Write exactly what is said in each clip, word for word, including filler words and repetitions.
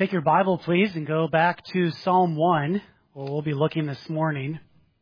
Take your Bible, please, and go back to Psalm one, where we'll be looking this morning.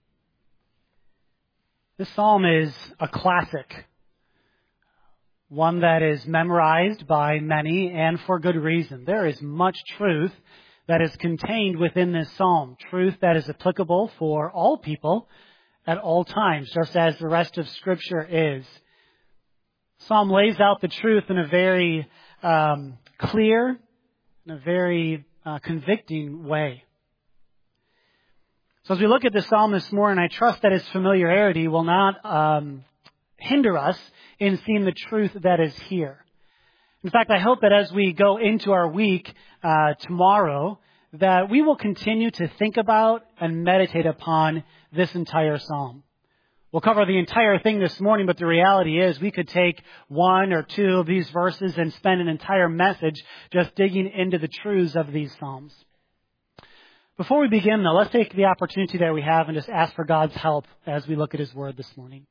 This psalm is a classic, one that is memorized by many, and for good reason. There is much truth that is contained within this psalm, truth that is applicable for all people at all times, just as the rest of Scripture is. Psalm lays out the truth in a very um, clear, in a very uh, convicting way. So as we look at this psalm this morning, I trust that its familiarity will not um, hinder us in seeing the truth that is here. In fact, I hope that as we go into our week uh, tomorrow, that we will continue to think about and meditate upon this entire psalm. We'll cover the entire thing this morning, but the reality is we could take one or two of these verses and spend an entire message just digging into the truths of these psalms. Before we begin, though, let's take the opportunity that we have and just ask for God's help as we look at His Word this morning.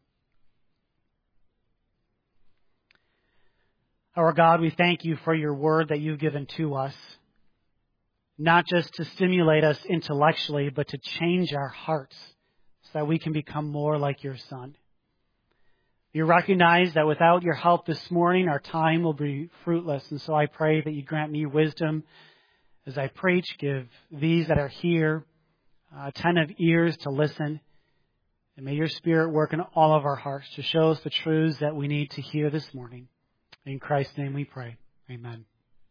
Our God, we thank You for Your Word that You've given to us, not just to stimulate us intellectually, but to change our hearts, so that we can become more like Your Son. You recognize that without Your help this morning, our time will be fruitless. And so I pray that You grant me wisdom as I preach. Give these that are here uh, attentive ears to listen. And may Your Spirit work in all of our hearts to show us the truths that we need to hear this morning. In Christ's name we pray. Amen.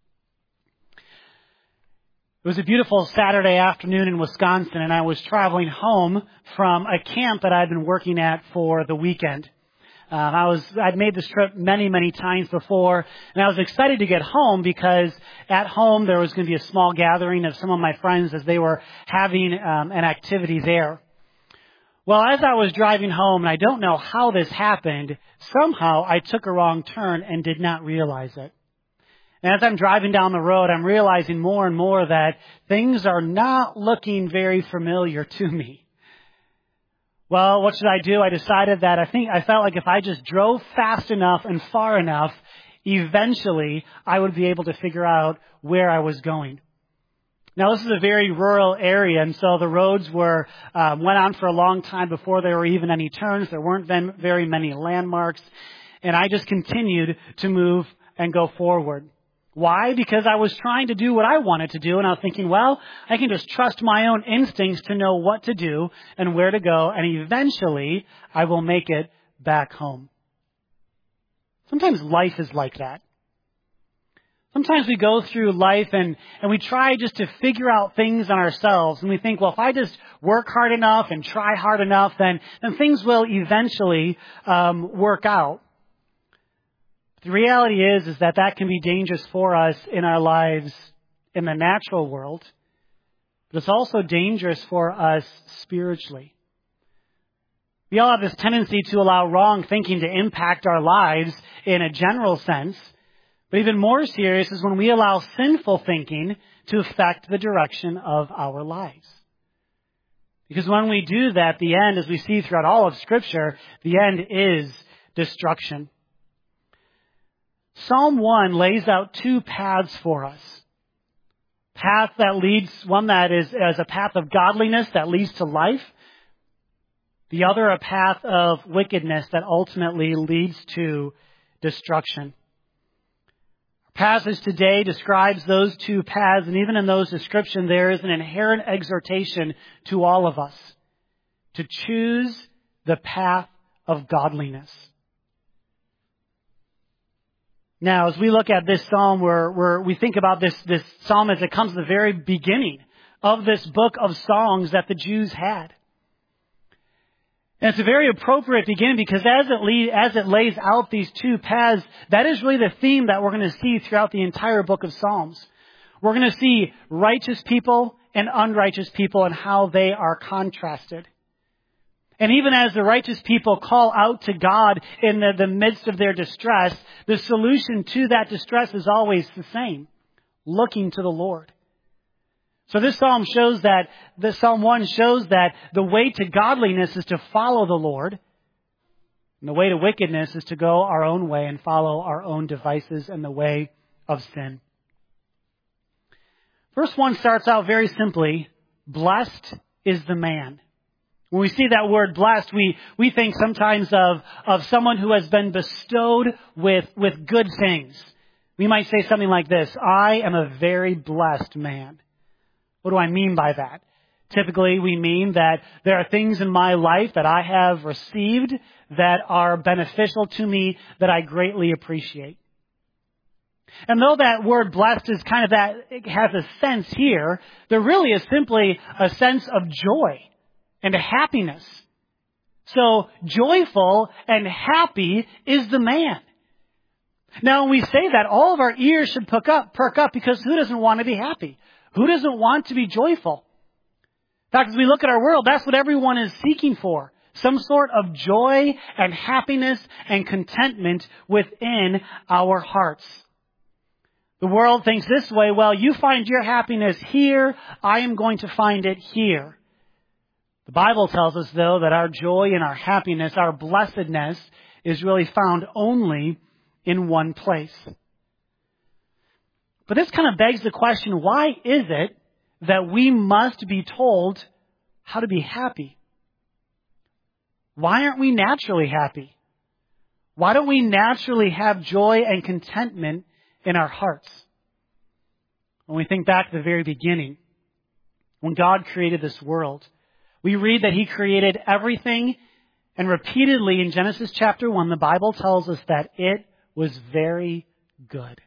It was a beautiful Saturday afternoon in Wisconsin, and I was traveling home from a camp that I'd been working at for the weekend. Uh, I was, I'd made this trip many, many times before, and I was excited to get home because at home there was going to be a small gathering of some of my friends as they were having um, an activity there. Well, as I was driving home, and I don't know how this happened, somehow I took a wrong turn and did not realize it. And as I'm driving down the road, I'm realizing more and more that things are not looking very familiar to me. Well, what should I do? I decided that I think I felt like if I just drove fast enough and far enough, eventually I would be able to figure out where I was going. Now, this is a very rural area, and so the roads were uh, went on for a long time before there were even any turns. There weren't then very many landmarks, and I just continued to move and go forward. Why? Because I was trying to do what I wanted to do, and I was thinking, well, I can just trust my own instincts to know what to do and where to go, and eventually I will make it back home. Sometimes life is like that. Sometimes we go through life and, and we try just to figure out things on ourselves, and we think, well, if I just work hard enough and try hard enough, then, then things will eventually um, work out. The reality is, is that that can be dangerous for us in our lives in the natural world, but it's also dangerous for us spiritually. We all have this tendency to allow wrong thinking to impact our lives in a general sense, but even more serious is when we allow sinful thinking to affect the direction of our lives. Because when we do that, the end, as we see throughout all of Scripture, the end is destruction. Psalm one lays out two paths for us. Path that leads, one that is as a path of godliness that leads to life. The other a path of wickedness that ultimately leads to destruction. Our passage today describes those two paths, and even in those descriptions there is an inherent exhortation to all of us to choose the path of godliness. Now, as we look at this psalm, where, where we think about this, this psalm as it comes at the very beginning of this book of songs that the Jews had. And it's a very appropriate beginning because as it, lead, as it lays out these two paths, that is really the theme that we're going to see throughout the entire book of Psalms. We're going to see righteous people and unrighteous people and how they are contrasted. And even as the righteous people call out to God in the, the midst of their distress, the solution to that distress is always the same, looking to the Lord. So this psalm shows that, the Psalm one shows that the way to godliness is to follow the Lord, and the way to wickedness is to go our own way and follow our own devices and the way of sin. Verse one starts out very simply, blessed is the man. When we see that word blessed, we, we think sometimes of, of someone who has been bestowed with, with good things. We might say something like this, I am a very blessed man. What do I mean by that? Typically, we mean that there are things in my life that I have received that are beneficial to me that I greatly appreciate. And though that word blessed is kind of that, it has a sense here, there really is simply a sense of joy and a happiness. So joyful and happy is the man. Now when we say that, all of our ears should perk up, perk up because who doesn't want to be happy? Who doesn't want to be joyful? In fact, as we look at our world, that's what everyone is seeking for. Some sort of joy and happiness and contentment within our hearts. The world thinks this way, well, you find your happiness here, I am going to find it here. The Bible tells us, though, that our joy and our happiness, our blessedness, is really found only in one place. But this kind of begs the question, why is it that we must be told how to be happy? Why aren't we naturally happy? Why don't we naturally have joy and contentment in our hearts? When we think back to the very beginning, when God created this world, we read that He created everything, and repeatedly in Genesis chapter one, the Bible tells us that it was very good.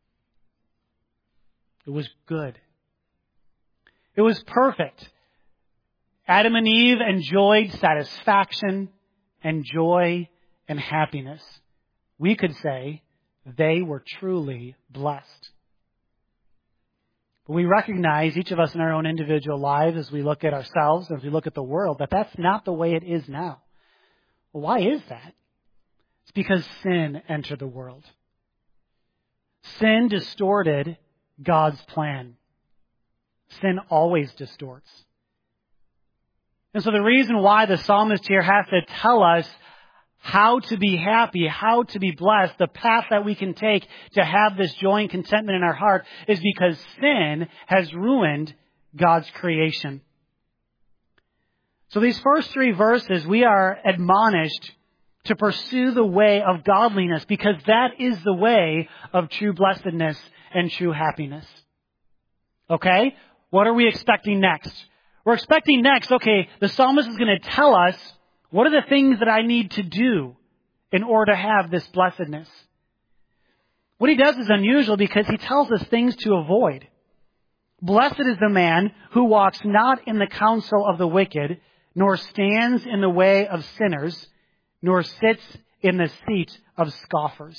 It was good. It was perfect. Adam and Eve enjoyed satisfaction and joy and happiness. We could say they were truly blessed. But we recognize, each of us in our own individual lives, as we look at ourselves, as we look at the world, that that's not the way it is now. Well, why is that? It's because sin entered the world. Sin distorted God's plan. Sin always distorts. And so the reason why the psalmist here has to tell us how to be happy, how to be blessed, the path that we can take to have this joy and contentment in our heart is because sin has ruined God's creation. So these first three verses, we are admonished to pursue the way of godliness because that is the way of true blessedness and true happiness. Okay? What are we expecting next? We're expecting next, okay, the psalmist is going to tell us what are the things that I need to do in order to have this blessedness. What he does is unusual because he tells us things to avoid. Blessed is the man who walks not in the counsel of the wicked, nor stands in the way of sinners, nor sits in the seat of scoffers.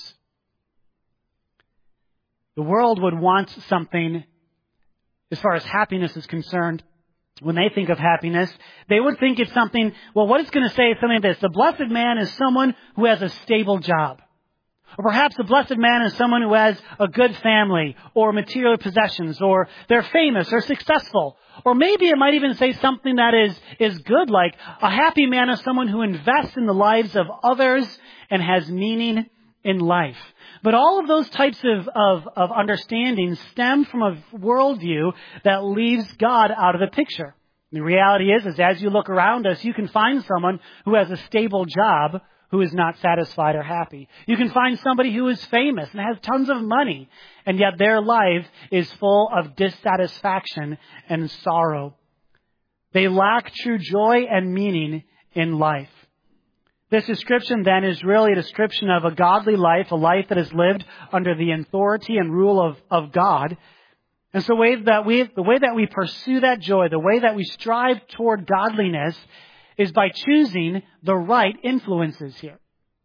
The world would want something, as far as happiness is concerned, when they think of happiness, they would think it's something, well, what it's going to say is something like this. The blessed man is someone who has a stable job. Or perhaps the blessed man is someone who has a good family or material possessions, or they're famous or successful. Or maybe it might even say something that is, is good, like a happy man is someone who invests in the lives of others and has meaning in life. But all of those types of, of, of understandings stem from a worldview that leaves God out of the picture. The reality is, is as you look around us, you can find someone who has a stable job who is not satisfied or happy. You can find somebody who is famous and has tons of money, and yet their life is full of dissatisfaction and sorrow. They lack true joy and meaning in life. This description then is really a description of a godly life, a life that is lived under the authority and rule of, of God. And so the way that we, the way that we pursue that joy, the way that we strive toward godliness is by choosing the right influences here.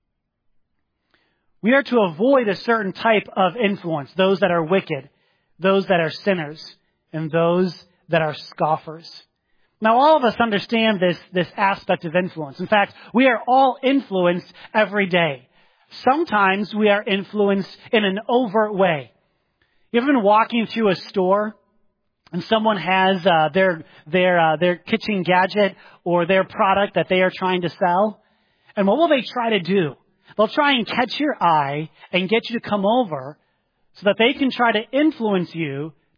We are to avoid a certain type of influence, those that are wicked, those that are sinners, and those that are scoffers. Now, all of us understand this, this aspect of influence. In fact, we are all influenced every day. Sometimes we are influenced in an overt way. You ever been walking through a store and someone has uh, their their uh, their kitchen gadget or their product that they are trying to sell? And what will they try to do? They'll try and catch your eye and get you to come over so that they can try to influence you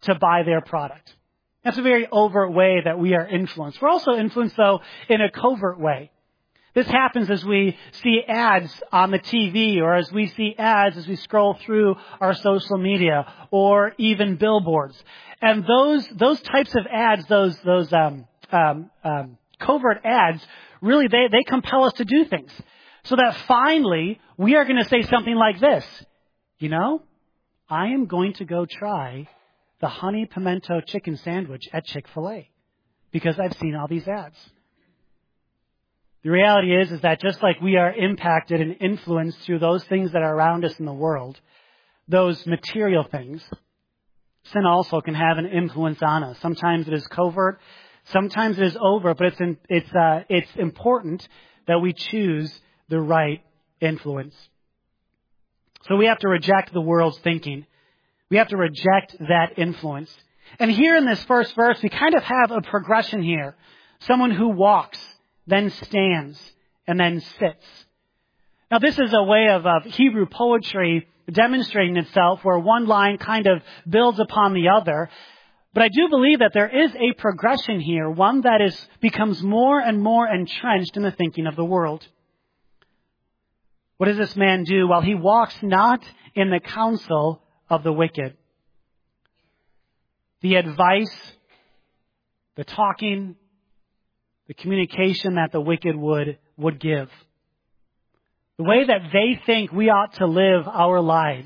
to buy their product. That's a very overt way that we are influenced. We're also influenced, though, in a covert way. This happens as we see ads on the T V, or as we see ads as we scroll through our social media, or even billboards. And those those types of ads, those those um, um, um, covert ads, really they they compel us to do things, so that finally we are going to say something like this: you know, I am going to go try the honey pimento chicken sandwich at Chick-fil-A because I've seen all these ads. The reality is, is that just like we are impacted and influenced through those things that are around us in the world, those material things, sin also can have an influence on us. Sometimes it is covert, sometimes it is overt, but it's in, it's uh, it's important that we choose the right influence. So we have to reject the world's thinking. We have to reject that influence. And here in this first verse, we kind of have a progression here. Someone who walks, then stands, and then sits. Now, this is a way of, of Hebrew poetry demonstrating itself where one line kind of builds upon the other. But I do believe that there is a progression here, one that is becomes more and more entrenched in the thinking of the world. What does this man do? Well, he walks not in the counsel of the wicked. The advice, the talking, the communication that the wicked would, would give. The way that they think we ought to live our lives.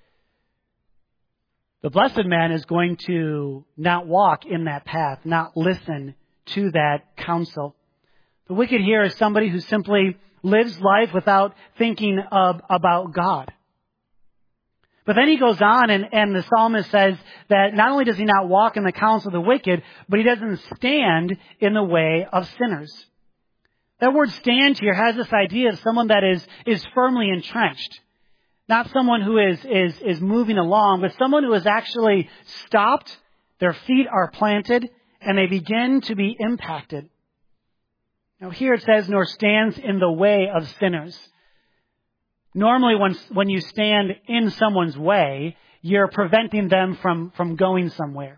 The blessed man is going to not walk in that path, not listen to that counsel. The wicked here is somebody who simply lives life without thinking of, about God. But then he goes on and, and the psalmist says that not only does he not walk in the counsel of the wicked, but he doesn't stand in the way of sinners. That word stand here has this idea of someone that is, is firmly entrenched. Not someone who is, is, is moving along, but someone who is actually stopped, their feet are planted, and they begin to be impacted. Now here it says, nor stands in the way of sinners. Normally, when when you stand in someone's way, you're preventing them from, from going somewhere.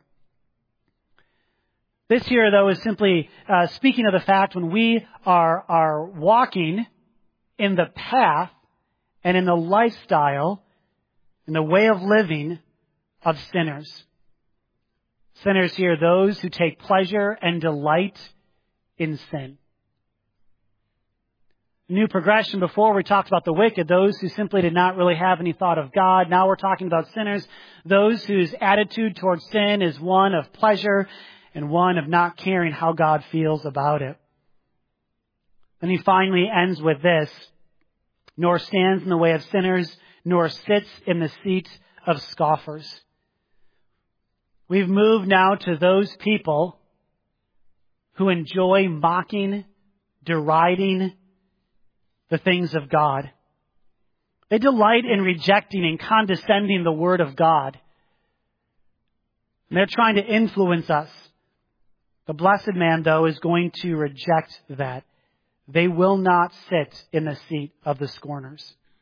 This here, though, is simply uh, speaking of the fact when we are are walking in the path and in the lifestyle, in the way of living of sinners. Sinners here, those who take pleasure and delight in sin. New progression. Before we talked about the wicked, those who simply did not really have any thought of God. Now we're talking about sinners, those whose attitude towards sin is one of pleasure and one of not caring how God feels about it. And he finally ends with this, nor stands in the way of sinners, nor sits in the seat of scoffers. We've moved now to those people who enjoy mocking, deriding the things of God. They delight in rejecting and condescending the Word of God. And they're trying to influence us. The blessed man, though, is going to reject that. They will not sit in the seat of the scorners.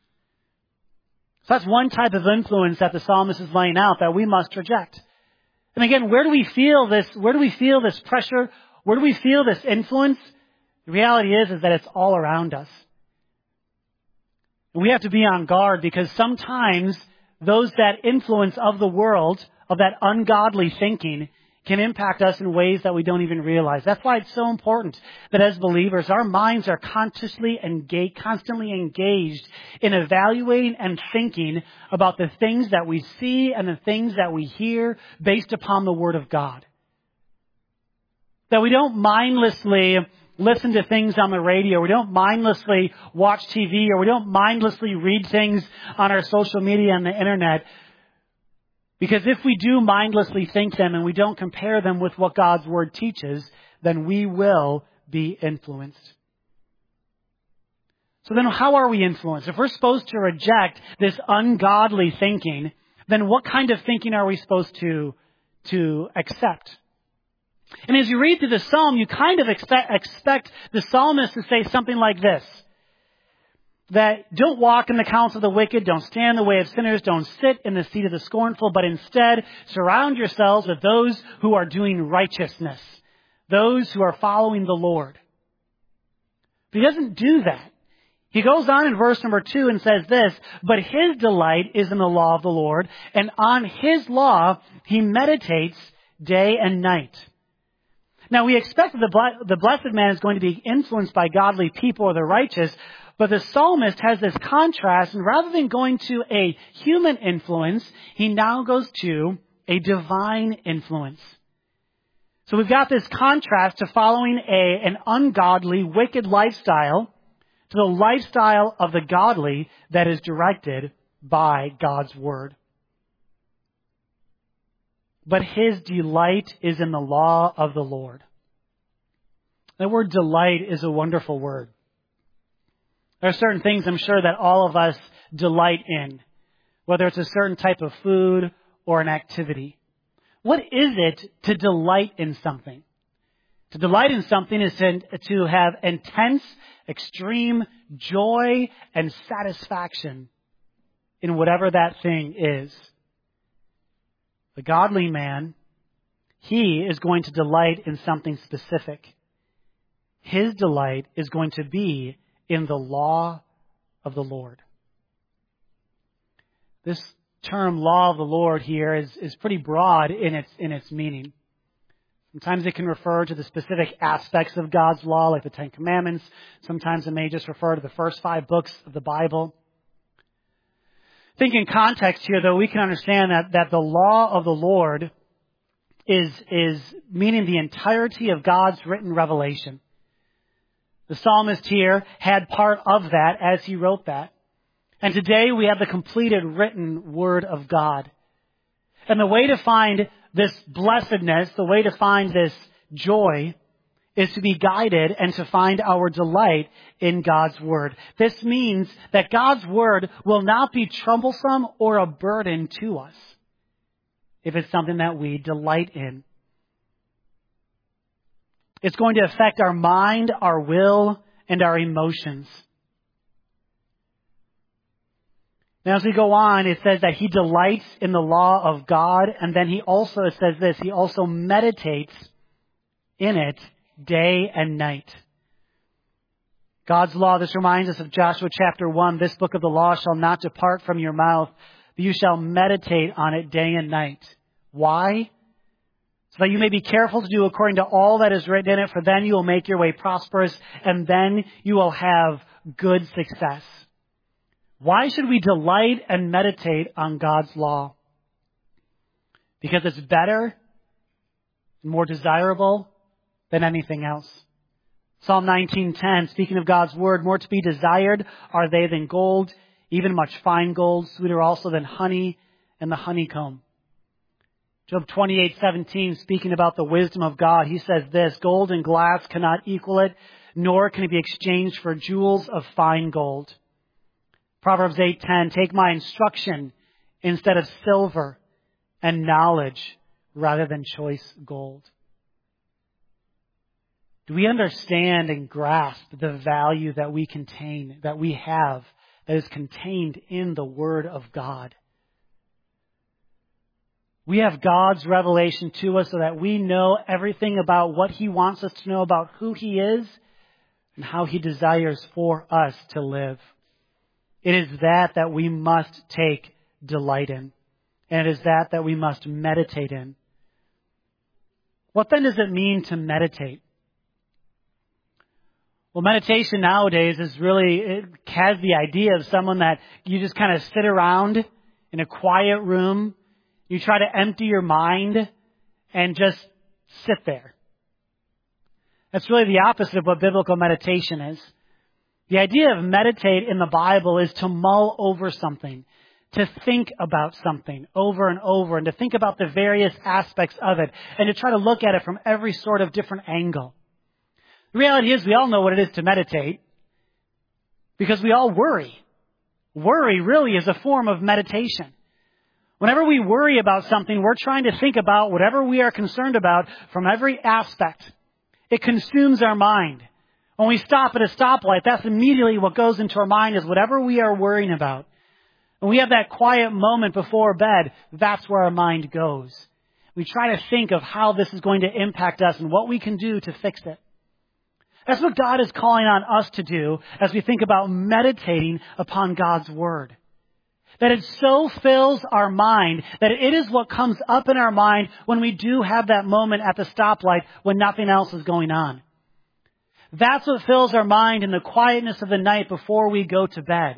So that's one type of influence that the psalmist is laying out that we must reject. And again, where do we feel this? Where do we feel this pressure? Where do we feel this influence? The reality is, is that it's all around us. And we have to be on guard because sometimes those that influence of the world, of that ungodly thinking, can impact us in ways that we don't even realize. That's why it's so important that as believers, our minds are consciously engaged, constantly engaged in evaluating and thinking about the things that we see and the things that we hear based upon the Word of God. That we don't mindlessly listen to things on the radio, we don't mindlessly watch T V, or we don't mindlessly read things on our social media and the internet. Because if we do mindlessly think them and we don't compare them with what God's Word teaches, then we will be influenced. So then how are we influenced? If we're supposed to reject this ungodly thinking, then what kind of thinking are we supposed to, to accept? And as you read through the psalm, you kind of expect, expect the psalmist to say something like this. that don't walk in the counsel of the wicked, don't stand in the way of sinners, don't sit in the seat of the scornful, but instead surround yourselves with those who are doing righteousness, those who are following the Lord. But he doesn't do that. He goes on in verse number two and says this, but his delight is in the law of the Lord, and on his law he meditates day and night. Now we expect that the, the blessed man is going to be influenced by godly people or the righteous, but the psalmist has this contrast, and rather than going to a human influence, he now goes to a divine influence. So we've got this contrast to following a, an ungodly, wicked lifestyle to the lifestyle of the godly that is directed by God's Word. But his delight is in the law of the Lord. The word delight is a wonderful word. There are certain things I'm sure that all of us delight in, whether it's a certain type of food or an activity. What is it to delight in something? To delight in something is to, to have intense, extreme joy and satisfaction in whatever that thing is. The godly man, he is going to delight in something specific. His delight is going to be in the law of the Lord. This term law of the Lord here is, is pretty broad in its, in its meaning. Sometimes it can refer to the specific aspects of God's law, like the Ten Commandments. Sometimes it may just refer to the first five books of the Bible. I think in context here, though, we can understand that, that the law of the Lord is, is meaning the entirety of God's written revelation. The psalmist here had part of that as he wrote that. And today we have the completed written Word of God. And the way to find this blessedness, the way to find this joy, is to be guided and to find our delight in God's Word. This means that God's Word will not be troublesome or a burden to us if it's something that we delight in. It's going to affect our mind, our will, and our emotions. Now, as we go on, it says that he delights in the law of God, and then he also, it says this, he also meditates in it day and night. God's law, this reminds us of Joshua chapter one, this book of the law shall not depart from your mouth, but you shall meditate on it day and night. Why? So that you may be careful to do according to all that is written in it, for then you will make your way prosperous, and then you will have good success. Why should we delight and meditate on God's law? Because it's better and more desirable than anything else. Psalm nineteen ten, speaking of God's word, more to be desired are they than gold, even much fine gold, sweeter also than honey and the honeycomb. Job twenty-eight seventeen, speaking about the wisdom of God, he says this, gold and glass cannot equal it, nor can it be exchanged for jewels of fine gold. Proverbs eight ten, take my instruction instead of silver, and knowledge rather than choice gold. Do we understand and grasp the value that we contain, that we have, that is contained in the Word of God? We have God's revelation to us so that we know everything about what He wants us to know about who He is and how He desires for us to live. It is that that we must take delight in. And it is that that we must meditate in. What then does it mean to meditate? Well, meditation nowadays is really, it has the idea of someone that you just kind of sit around in a quiet room. You try to empty your mind and just sit there. That's really the opposite of what biblical meditation is. The idea of meditate in the Bible is to mull over something, to think about something over and over, and to think about the various aspects of it, and to try to look at it from every sort of different angle. The reality is we all know what it is to meditate because we all worry. Worry really is a form of meditation. Whenever we worry about something, we're trying to think about whatever we are concerned about from every aspect. It consumes our mind. When we stop at a stoplight, that's immediately what goes into our mind is whatever we are worrying about. When we have that quiet moment before bed, that's where our mind goes. We try to think of how this is going to impact us and what we can do to fix it. That's what God is calling on us to do as we think about meditating upon God's Word. That it so fills our mind that it is what comes up in our mind when we do have that moment at the stoplight when nothing else is going on. That's what fills our mind in the quietness of the night before we go to bed.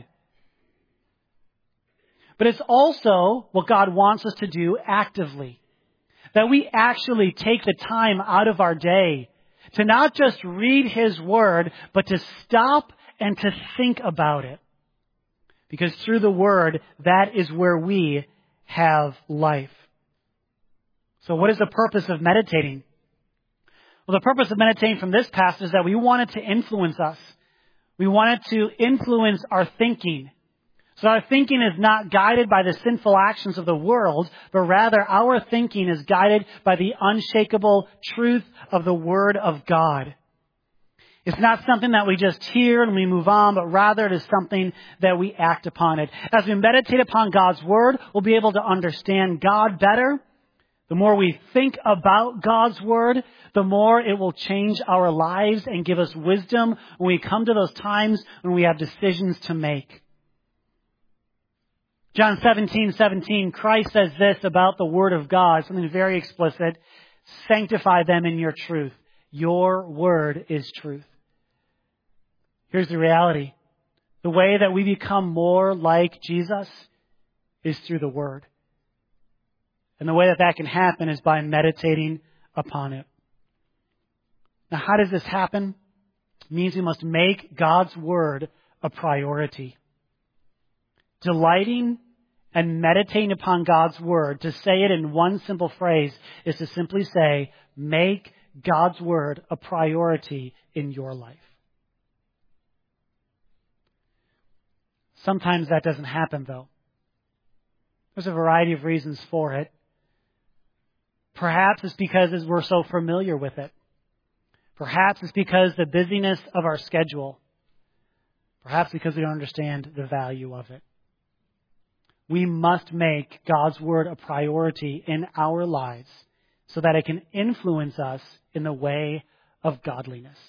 But it's also what God wants us to do actively. That we actually take the time out of our day to not just read His Word, but to stop and to think about it. Because through the Word, that is where we have life. So what is the purpose of meditating? Well, the purpose of meditating from this passage is that we want it to influence us. We want it to influence our thinking. So our thinking is not guided by the sinful actions of the world, but rather our thinking is guided by the unshakable truth of the Word of God. It's not something that we just hear and we move on, but rather it is something that we act upon it. As we meditate upon God's Word, we'll be able to understand God better. The more we think about God's Word, the more it will change our lives and give us wisdom when we come to those times when we have decisions to make. John seventeen seventeen, Christ says this about the Word of God, something very explicit. Sanctify them in your truth. Your Word is truth. Here's the reality. The way that we become more like Jesus is through the Word. And the way that that can happen is by meditating upon it. Now, how does this happen? It means we must make God's Word a priority. Delighting and meditating upon God's Word, to say it in one simple phrase, is to simply say, make God's Word a priority in your life. Sometimes that doesn't happen, though. There's a variety of reasons for it. Perhaps it's because we're so familiar with it. Perhaps it's because the busyness of our schedule. Perhaps because we don't understand the value of it. We must make God's Word a priority in our lives so that it can influence us in the way of godliness.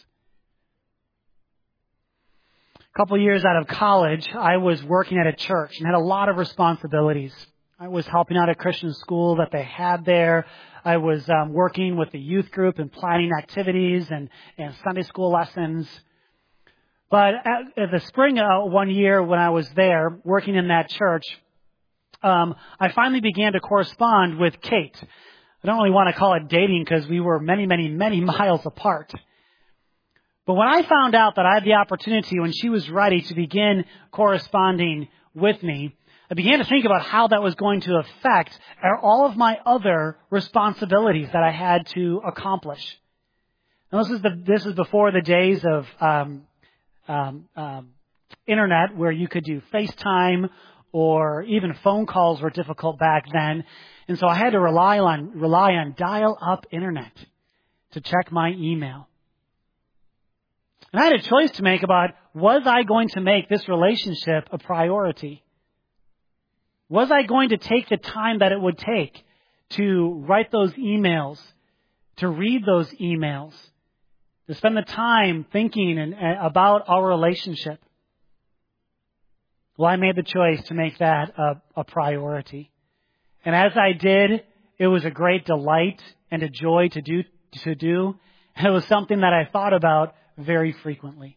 A couple years out of college, I was working at a church and had a lot of responsibilities. I was helping out a Christian school that they had there. I was um, working with the youth group and planning activities and, and Sunday school lessons. But at, at the spring uh, one year when I was there working in that church, um, I finally began to correspond with Kate. I don't really want to call it dating because we were many, many, many miles apart. But when I found out that I had the opportunity when she was ready to begin corresponding with me, I began to think about how that was going to affect all of my other responsibilities that I had to accomplish. Now, this is the this is before the days of um, um, um, internet, where you could do FaceTime or even phone calls were difficult back then, and so I had to rely on rely on dial-up internet to check my email. And I had a choice to make about, was I going to make this relationship a priority? Was I going to take the time that it would take to write those emails, to read those emails, to spend the time thinking and, and about our relationship? Well, I made the choice to make that a, a priority. And as I did, it was a great delight and a joy to do. To do. It was something that I thought about very frequently.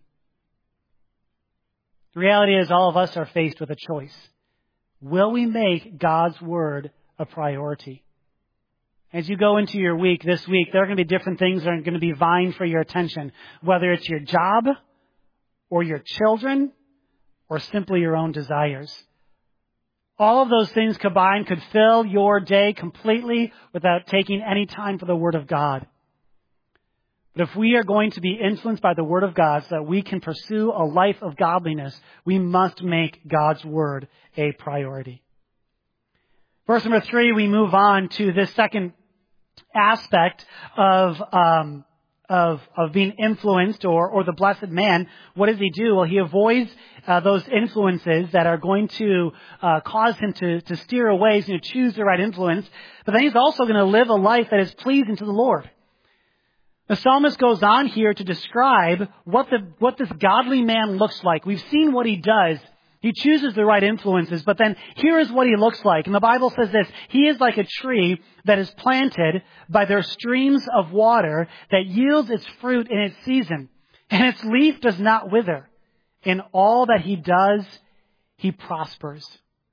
The reality is all of us are faced with a choice. Will we make God's Word a priority? As you go into your week this week, there are going to be different things that are going to be vying for your attention, whether it's your job or your children or simply your own desires. All of those things combined could fill your day completely without taking any time for the Word of God. But if we are going to be influenced by the Word of God so that we can pursue a life of godliness, we must make God's Word a priority. Verse number three, we move on to this second aspect of um, of, of being influenced or, or the blessed man, what does he do? Well, he avoids uh, those influences that are going to uh, cause him to, to steer away. He's going to choose the right influence. But then he's also going to live a life that is pleasing to the Lord. The psalmist goes on here to describe what the what this godly man looks like. We've seen what he does. He chooses the right influences, but then here is what he looks like. And the Bible says this: he is like a tree that is planted by their streams of water that yields its fruit in its season, and its leaf does not wither. In all that he does, he prospers.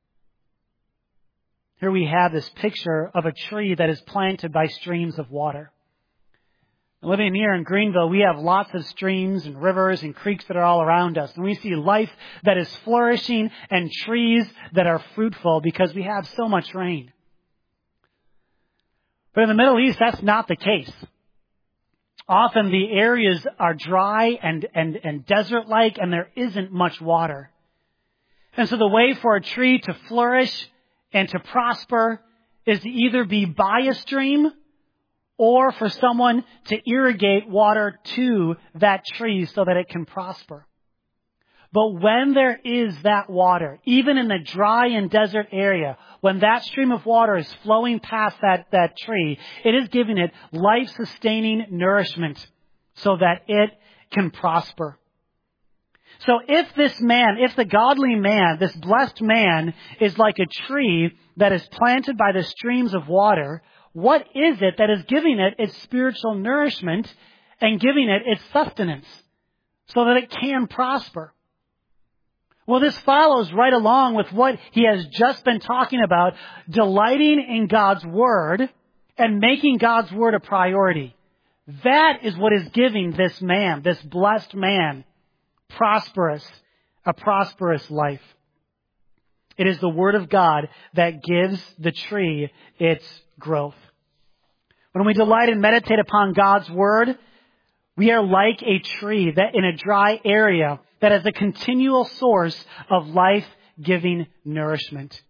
Here we have this picture of a tree that is planted by streams of water. Living here in Greenville, we have lots of streams and rivers and creeks that are all around us. And we see life that is flourishing and trees that are fruitful because we have so much rain. But in the Middle East, that's not the case. Often the areas are dry and, and, and desert-like, and there isn't much water. And so the way for a tree to flourish and to prosper is to either be by a stream or for someone to irrigate water to that tree so that it can prosper. But when there is that water, even in the dry and desert area, when that stream of water is flowing past that, that tree, it is giving it life-sustaining nourishment so that it can prosper. So if this man, if the godly man, this blessed man, is like a tree that is planted by the streams of water, what is it that is giving it its spiritual nourishment and giving it its sustenance so that it can prosper? Well, this follows right along with what he has just been talking about, delighting in God's Word and making God's Word a priority. That is what is giving this man, this blessed man, prosperous, a prosperous life. It is the Word of God that gives the tree its growth. When we delight and meditate upon God's Word, we are like a tree that in a dry area that has a continual source of life-giving nourishment.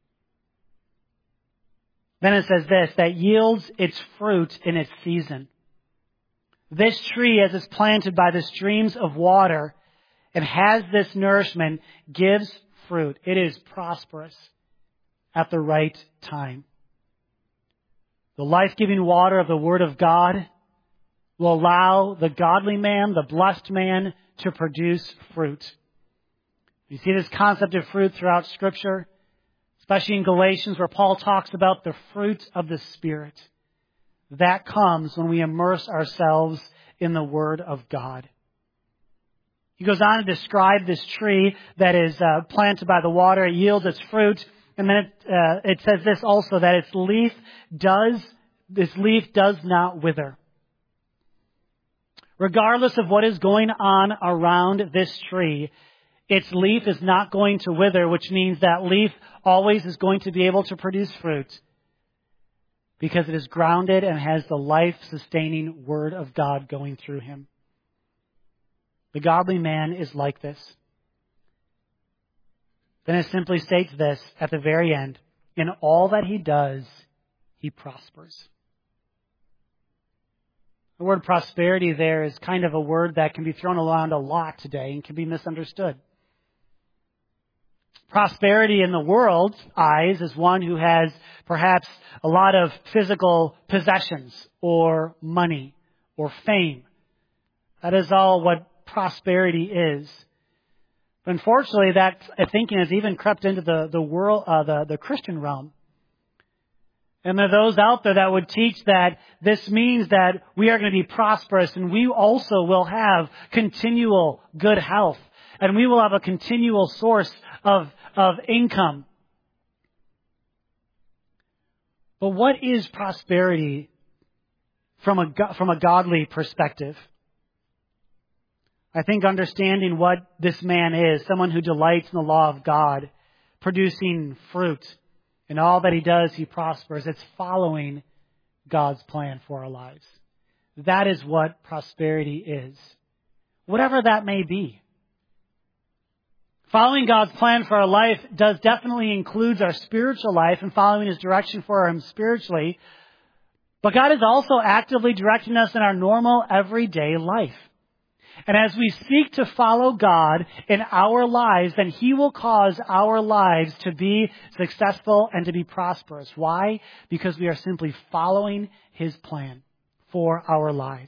Then it says this, that yields its fruit in its season. This tree, as it's planted by the streams of water and has this nourishment, gives fruit. It is prosperous at the right time. The life-giving water of the Word of God will allow the godly man, the blessed man, to produce fruit. You see this concept of fruit throughout Scripture, especially in Galatians where Paul talks about the fruit of the Spirit. That comes when we immerse ourselves in the Word of God. He goes on to describe this tree that is uh, planted by the water. It yields its fruit. And then it, uh, it says this also, that its leaf does, this leaf does not wither. Regardless of what is going on around this tree, its leaf is not going to wither, which means that leaf always is going to be able to produce fruit because it is grounded and has the life-sustaining Word of God going through him. The godly man is like this. Then it simply states this at the very end. In all that he does, he prospers. The word prosperity there is kind of a word that can be thrown around a lot today and can be misunderstood. Prosperity in the world's eyes is one who has perhaps a lot of physical possessions or money or fame. That is all what prosperity is. But unfortunately, that thinking has even crept into the the world, uh, the the Christian realm. And there are those out there that would teach that this means that we are going to be prosperous and we also will have continual good health and we will have a continual source of of income. But what is prosperity from a from a godly perspective? I think understanding what this man is, someone who delights in the law of God, producing fruit, in all that he does, he prospers. It's following God's plan for our lives. That is what prosperity is. Whatever that may be. Following God's plan for our life does definitely include our spiritual life and following His direction for Him spiritually. But God is also actively directing us in our normal, everyday life. And as we seek to follow God in our lives, then He will cause our lives to be successful and to be prosperous. Why? Because we are simply following His plan for our lives.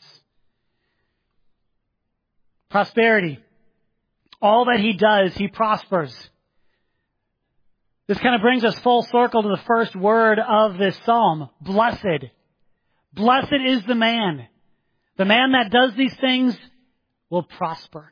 Prosperity. All that He does, He prospers. This kind of brings us full circle to the first word of this psalm. Blessed. Blessed is the man. The man that does these things will prosper.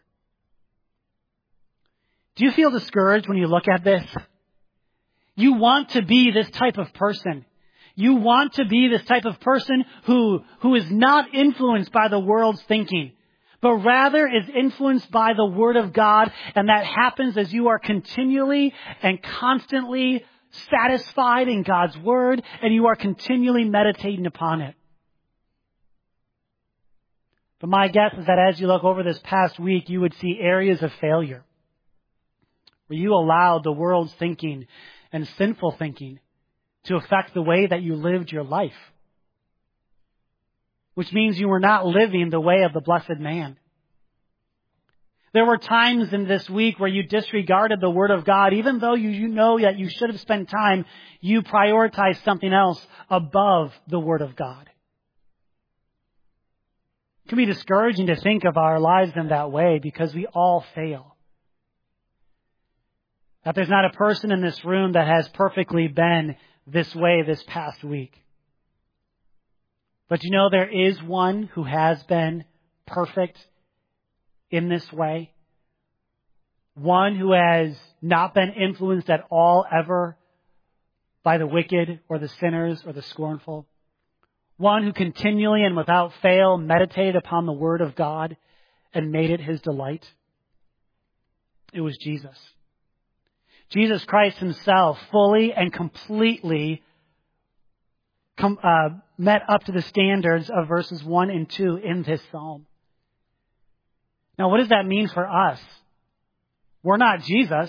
Do you feel discouraged when you look at this? You want to be this type of person. You want to be this type of person who, who is not influenced by the world's thinking, but rather is influenced by the Word of God, and that happens as you are continually and constantly satisfied in God's Word, and you are continually meditating upon it. But my guess is that as you look over this past week, you would see areas of failure where you allowed the world's thinking and sinful thinking to affect the way that you lived your life, which means you were not living the way of the blessed man. There were times in this week where you disregarded the Word of God, even though you, you know that you should have spent time, you prioritized something else above the Word of God. It can be discouraging to think of our lives in that way because we all fail. That there's not a person in this room that has perfectly been this way this past week. But you know, there is one who has been perfect in this way. One who has not been influenced at all ever by the wicked or the sinners or the scornful. One who continually and without fail meditated upon the Word of God and made it his delight. It was Jesus. Jesus Christ Himself fully and completely com- uh, met up to the standards of verses one and two in this psalm. Now, what does that mean for us? We're not Jesus.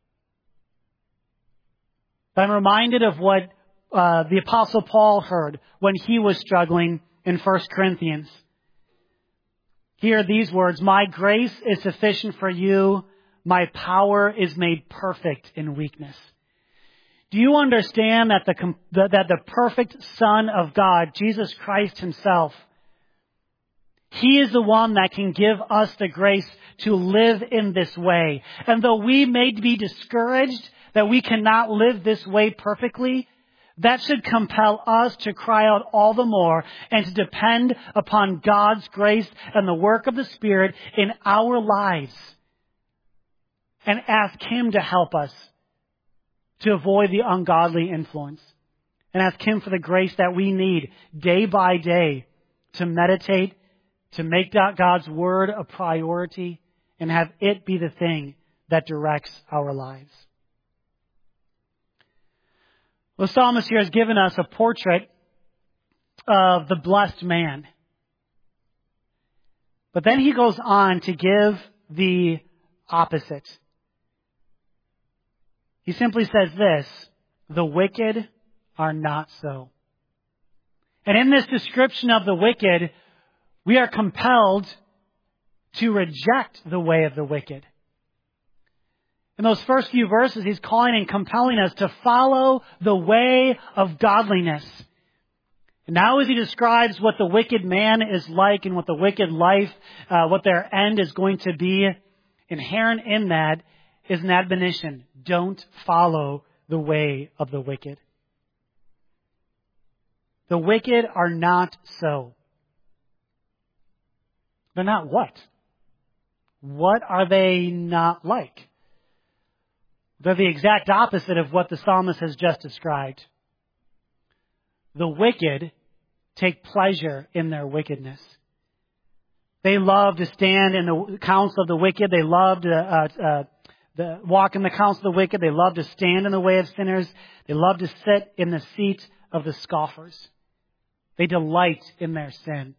But I'm reminded of what uh, the Apostle Paul heard when he was struggling in First Corinthians. Hear these words, "My grace is sufficient for you. My power is made perfect in weakness." Do you understand that the, that the perfect Son of God, Jesus Christ Himself, He is the one that can give us the grace to live in this way. And though we may be discouraged that we cannot live this way perfectly, that should compel us to cry out all the more and to depend upon God's grace and the work of the Spirit in our lives and ask Him to help us to avoid the ungodly influence and ask Him for the grace that we need day by day to meditate, to make God's Word a priority and have it be the thing that directs our lives. The psalmist here has given us a portrait of the blessed man. But then he goes on to give the opposite. He simply says this, "The wicked are not so." And in this description of the wicked, we are compelled to reject the way of the wicked. In those first few verses, he's calling and compelling us to follow the way of godliness. And now as he describes what the wicked man is like and what the wicked life, uh, what their end is going to be, inherent in that is an admonition. Don't follow the way of the wicked. The wicked are not so. They're not what? What are they not like? They're the exact opposite of what the psalmist has just described. The wicked take pleasure in their wickedness. They love to stand in the counsel of the wicked. They love to uh, uh, the, walk in the counsel of the wicked. They love to stand in the way of sinners. They love to sit in the seat of the scoffers. They delight in their sin.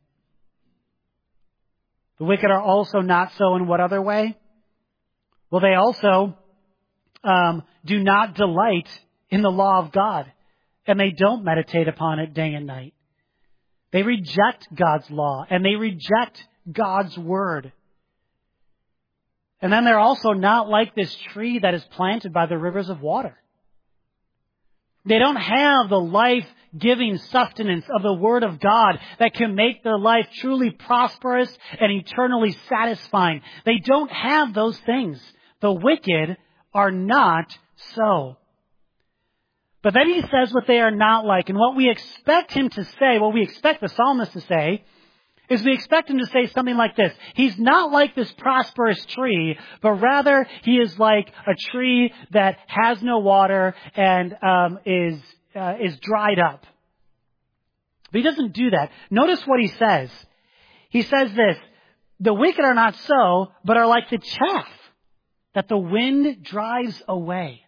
The wicked are also not so in what other way? Well, they also um, do not delight in the law of God, and they don't meditate upon it day and night. They reject God's law and they reject God's word. And then they're also not like this tree that is planted by the rivers of water. They don't have the life-giving sustenance of the Word of God that can make their life truly prosperous and eternally satisfying. They don't have those things. The wicked are not so. But then he says what they are not like. And what we expect him to say, what we expect the psalmist to say, is we expect him to say something like this. He's not like this prosperous tree, but rather he is like a tree that has no water and um, is uh, is dried up. But he doesn't do that. Notice what he says. He says this, the wicked are not so, but are like the chaff that the wind drives away.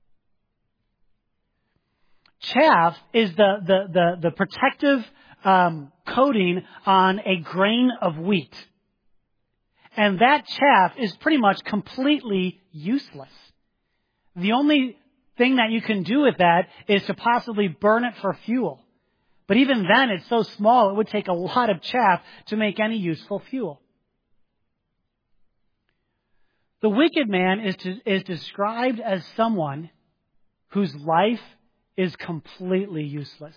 Chaff is the, the, the, the protective um, coating on a grain of wheat. And that chaff is pretty much completely useless. The only thing that you can do with that is to possibly burn it for fuel. But even then, it's so small, it would take a lot of chaff to make any useful fuel. The wicked man is, to, is described as someone whose life is completely useless.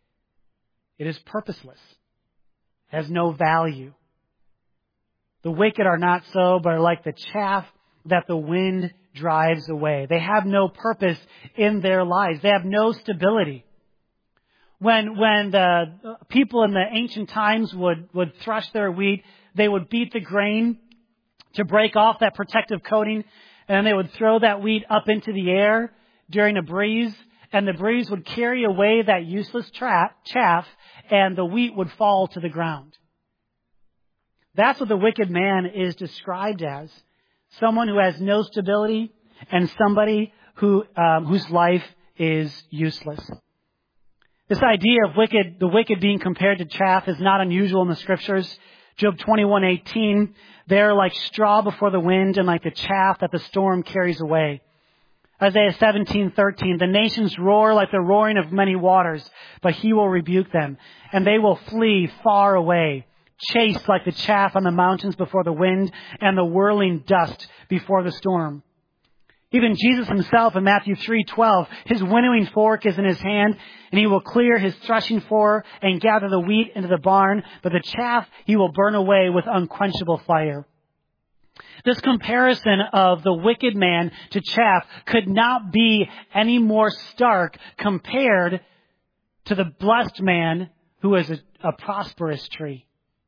It is purposeless. It has no value. The wicked are not so, but are like the chaff that the wind drives away. They have no purpose in their lives. They have no stability. When when the people in the ancient times would, would thresh their wheat, they would beat the grain to break off that protective coating, and then they would throw that wheat up into the air during a breeze, and the breeze would carry away that useless tra- chaff, and the wheat would fall to the ground. That's what the wicked man is described as. Someone who has no stability and somebody who um, whose life is useless. This idea of wicked, the wicked being compared to chaff is not unusual in the Scriptures. Job twenty-one eighteen, they're like straw before the wind and like the chaff that the storm carries away. Isaiah seventeen thirteen, the nations roar like the roaring of many waters, but he will rebuke them, and they will flee far away, chased like the chaff on the mountains before the wind and the whirling dust before the storm. Even Jesus himself in Matthew three twelve, his winnowing fork is in his hand, and he will clear his threshing floor and gather the wheat into the barn, but the chaff he will burn away with unquenchable fire. This comparison of the wicked man to chaff could not be any more stark compared to the blessed man who is a, a prosperous tree.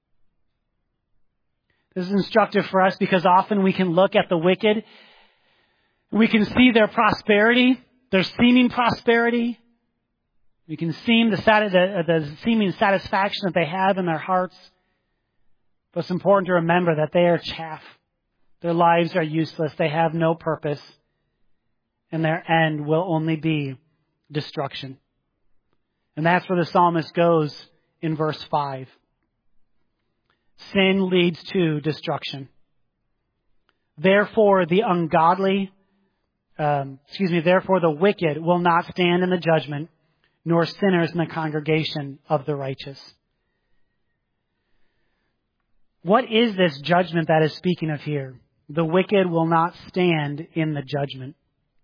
This is instructive for us because often we can look at the wicked, we can see their prosperity, their seeming prosperity. We can see the, the, the seeming satisfaction that they have in their hearts. But it's important to remember that they are chaff. Their lives are useless. They have no purpose. And their end will only be destruction. And that's where the psalmist goes in verse five. Sin leads to destruction. Therefore, the ungodly, um, excuse me, therefore the wicked will not stand in the judgment, nor sinners in the congregation of the righteous. What is this judgment that is speaking of here? The wicked will not stand in the judgment.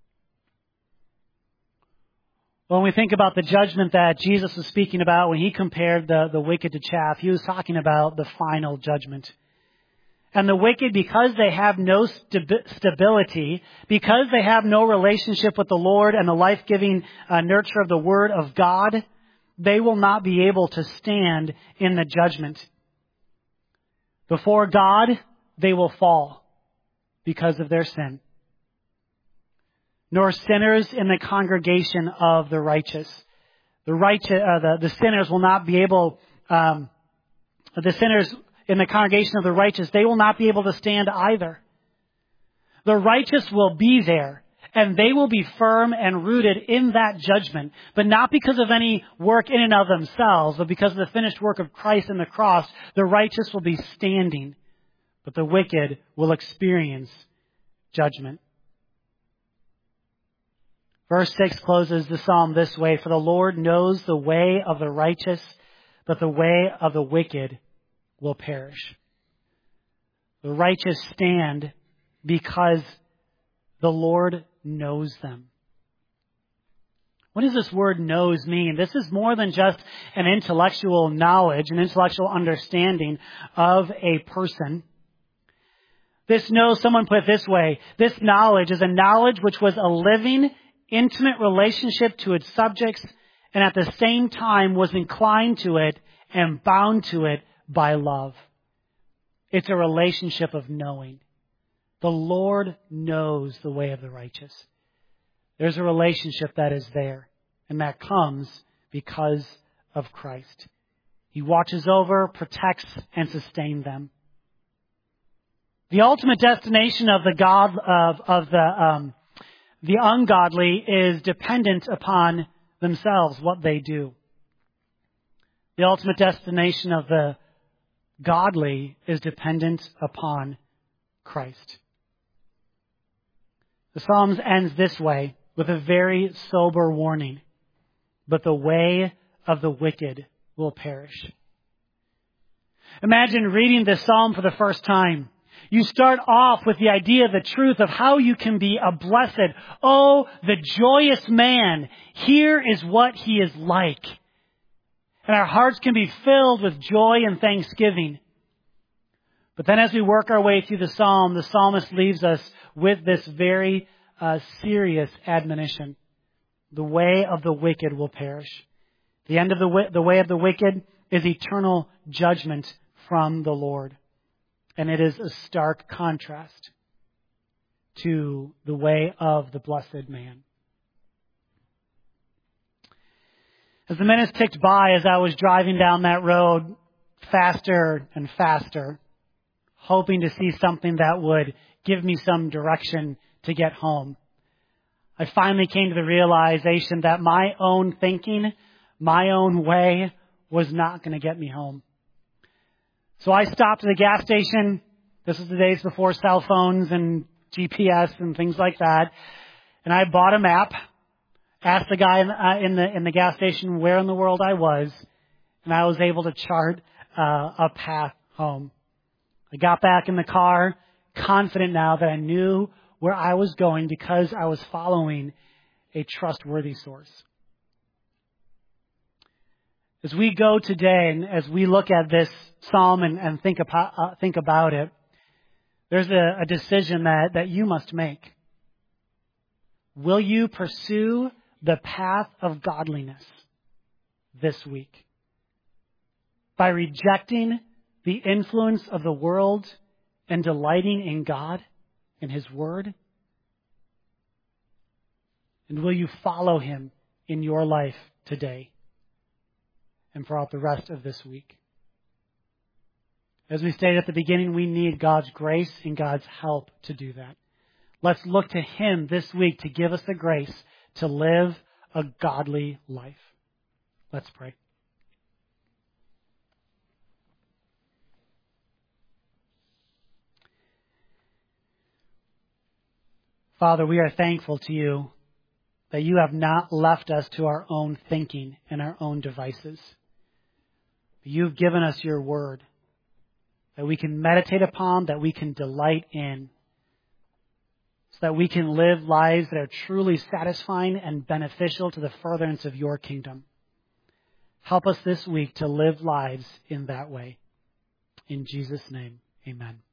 When we think about the judgment that Jesus was speaking about when he compared the, the wicked to chaff, he was talking about the final judgment. And the wicked, because they have no stabi- stability, because they have no relationship with the Lord and the life-giving uh, nurture of the Word of God, they will not be able to stand in the judgment. Before God, they will fall because of their sin. Nor sinners in the congregation of the righteous. The righteous, uh, the, the sinners will not be able, um, the sinners in the congregation of the righteous, they will not be able to stand either. The righteous will be there, and they will be firm and rooted in that judgment, but not because of any work in and of themselves, but because of the finished work of Christ on the cross. The righteous will be standing, but the wicked will experience judgment. Verse six closes the psalm this way, for the Lord knows the way of the righteous, but the way of the wicked will perish. The righteous stand because the Lord knows them. What does this word knows mean? This is more than just an intellectual knowledge, an intellectual understanding of a person. This knows, someone put it this way, this knowledge is a knowledge which was a living, intimate relationship to its subjects and at the same time was inclined to it and bound to it by love. It's a relationship of knowing. The Lord knows the way of the righteous. There's a relationship that is there, and that comes because of Christ. He watches over, protects, and sustains them. The ultimate destination of the God of of the um, the ungodly is dependent upon themselves, what they do. The ultimate destination of the godly is dependent upon Christ. The Psalms ends this way with a very sober warning. But the way of the wicked will perish. Imagine reading this psalm for the first time. You start off with the idea, the truth of how you can be a blessed, oh, the joyous man. Here is what he is like. And our hearts can be filled with joy and thanksgiving. But then as we work our way through the psalm, the psalmist leaves us with this very uh, serious admonition. The way of the wicked will perish. The end of the wi- the way of the wicked is eternal judgment from the Lord. And it is a stark contrast to the way of the blessed man. As the minutes ticked by as I was driving down that road faster and faster, hoping to see something that would give me some direction to get home, I finally came to the realization that my own thinking, my own way, was not going to get me home. So I stopped at the gas station. This was the days before cell phones and G P S and things like that. And I bought a map, asked the guy in the, uh, in the, in the gas station where in the world I was, and I was able to chart uh, a path home. I got back in the car, confident now that I knew where I was going because I was following a trustworthy source. As we go today and as we look at this psalm and, and think, about, uh, think about it, there's a, a decision that, that you must make. Will you pursue the path of godliness this week by rejecting the influence of the world and delighting in God and His Word? And will you follow Him in your life today and throughout the rest of this week? As we stated at the beginning, we need God's grace and God's help to do that. Let's look to Him this week to give us the grace to live a godly life. Let's pray. Father, we are thankful to You that You have not left us to our own thinking and our own devices. You've given us Your Word that we can meditate upon, that we can delight in, so that we can live lives that are truly satisfying and beneficial to the furtherance of Your kingdom. Help us this week to live lives in that way. In Jesus' name, amen.